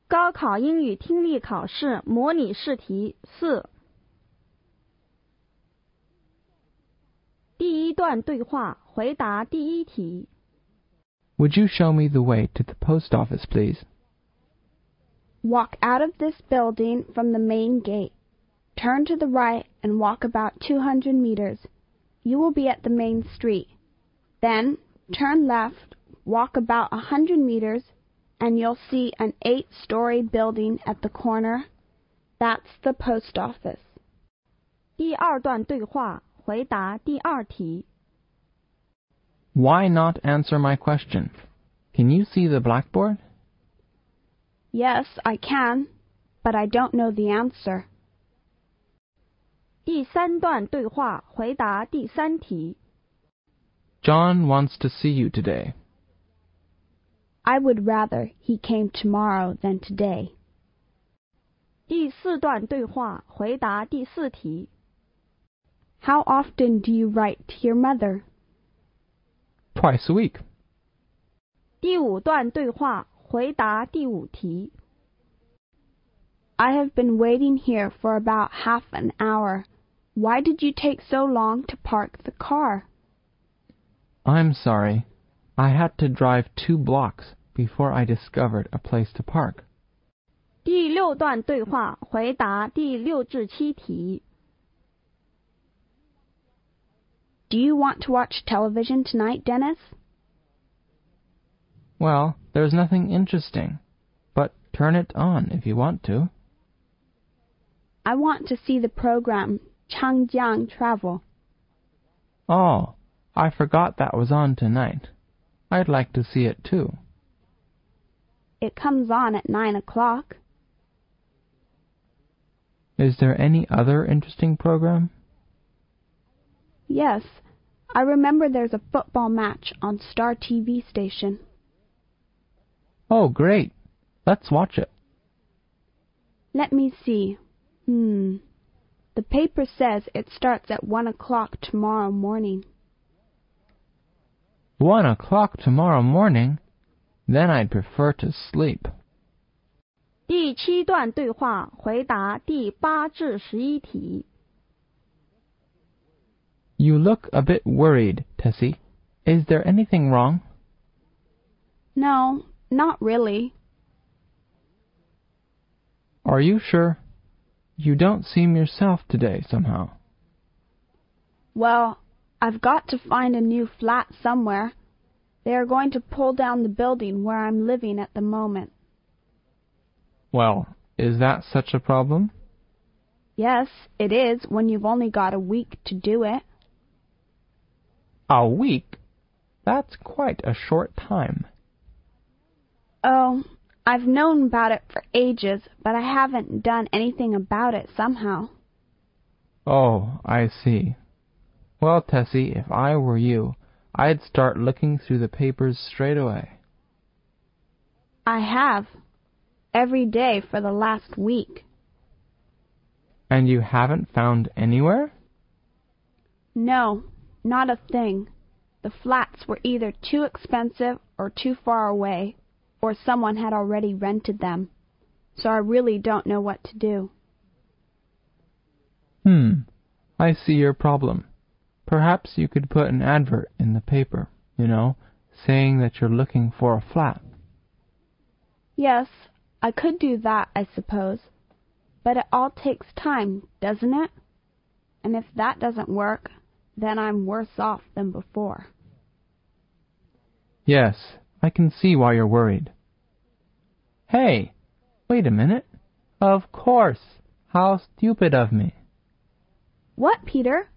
高考英语听力考试模拟试题4。第一段对话，回答第一题。 Would you show me the way to the post office, please? Walk out of this building from the main gate. Turn to the right and walk about 200 meters. You will be at the main street. Then, turn left, walk about 100 meters, and you'll see an 8-story building at the corner. That's the post office. 第二段对话，回答第二题。 Why not answer my question? Can you see the blackboard? Yes, I can, but I don't know the answer. 第三段对话，回答第三题。 John wants to see you today. I would rather he came tomorrow than today. 第四段对话，回答第四题。 How often do you write to your mother? Twice a week. 第五段对话，回答第五题。 I have been waiting here for about half an hour. Why did you take so long to park the car? I'm sorry. I had to drive 2 blocks before I discovered a place to park. 第六段对话，回答第6至7题。 Do you want to watch television tonight, Dennis? Well, there's nothing interesting, but turn it on if you want to. I want to see the program, Changjiang Travel. Oh, I forgot that was on tonight. I'd like to see it too. It comes on at 9 o'clock. Is there any other interesting program? Yes, I remember there's a football match on Star TV station. Oh, great. Let's watch it. Let me see. The paper says it starts at 1 o'clock tomorrow morning. 1 o'clock tomorrow morning? Then I'd prefer to sleep. 第7段对话，回答第8至11题。 You look a bit worried, Tessie. Is there anything wrong? No, not really. Are you sure? You don't seem yourself today, somehow. Well, I've got to find a new flat somewhere. They are going to pull down the building where I'm living at the moment. Well, is that such a problem? Yes, it is when you've only got a week to do it. A week? That's quite a short time. Oh, I've known about it for ages, but I haven't done anything about it somehow. Oh, I see. Well, Tessie, if I were you, I'd start looking through the papers straight away. I have. Every day for the last week. And you haven't found anywhere? No, not a thing. The flats were either too expensive or too far away, or someone had already rented them. So I really don't know what to do. I see your problem. Perhaps you could put an advert in the paper, saying that you're looking for a flat. Yes, I could do that, I suppose. But it all takes time, doesn't it? And if that doesn't work, then I'm worse off than before. Yes, I can see why you're worried. Hey, wait a minute. Of course. How stupid of me. What, Peter?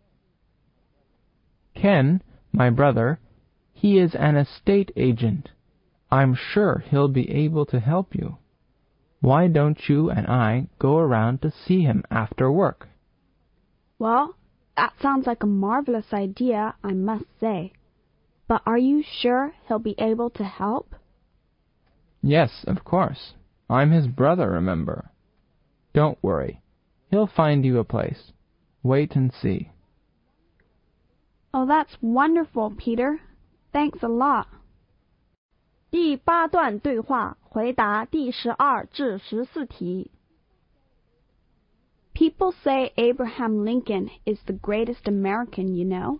Ken, my brother, he is an estate agent. I'm sure he'll be able to help you. Why don't you and I go around to see him after work? Well, that sounds like a marvelous idea, I must say. But are you sure he'll be able to help? Yes, of course. I'm his brother, remember. Don't worry. He'll find you a place. Wait and see. Oh, that's wonderful, Peter. Thanks a lot. 第8段对话，回答第12至14题。 People say Abraham Lincoln is the greatest American, you know.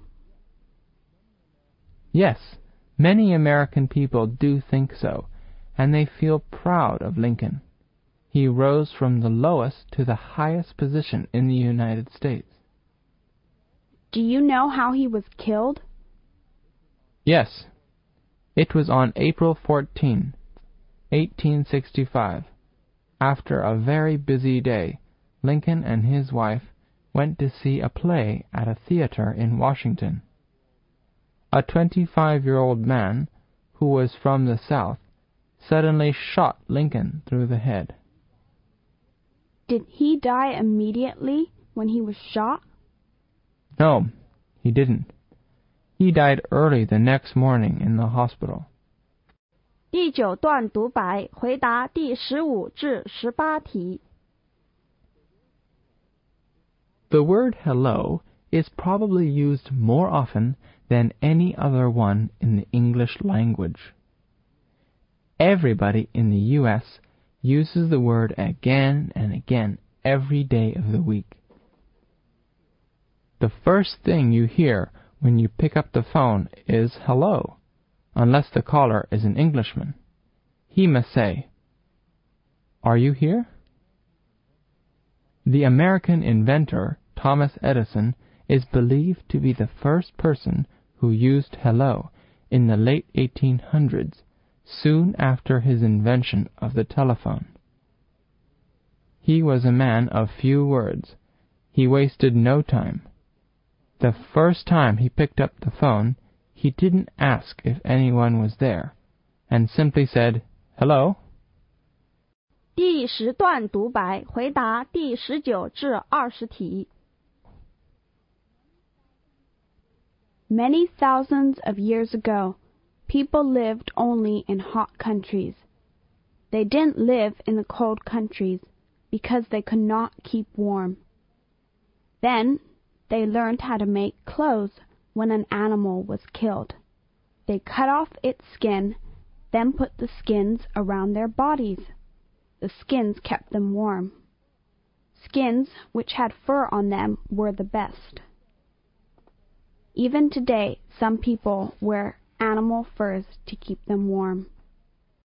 Yes, many American people do think so, and they feel proud of Lincoln. He rose from the lowest to the highest position in the United States. Do you know how he was killed? Yes. It was on April 14, 1865. After a very busy day, Lincoln and his wife went to see a play at a theater in Washington. A 25-year-old man, who was from the South, suddenly shot Lincoln through the head. Did he die immediately when he was shot? No, he didn't. He died early the next morning in the hospital. 第9段独白，回答第15至18题。 The word hello is probably used more often than any other one in the English language. Everybody in the U.S. uses the word again and again every day of the week. The first thing you hear when you pick up the phone is hello, unless the caller is an Englishman. He must say, "Are you here?" The American inventor Thomas Edison is believed to be the first person who used hello in the late 1800s, soon after his invention of the telephone. He was a man of few words. He wasted no time. The first time he picked up the phone, he didn't ask if anyone was there, and simply said, "Hello." 第10段独白，回答第19至20题。 Many thousands of years ago, people lived only in hot countries. They didn't live in the cold countries because they could not keep warm. Then they learned how to make clothes when an animal was killed. They cut off its skin, then put the skins around their bodies. The skins kept them warm. Skins which had fur on them were the best. Even today, some people wear animal furs to keep them warm.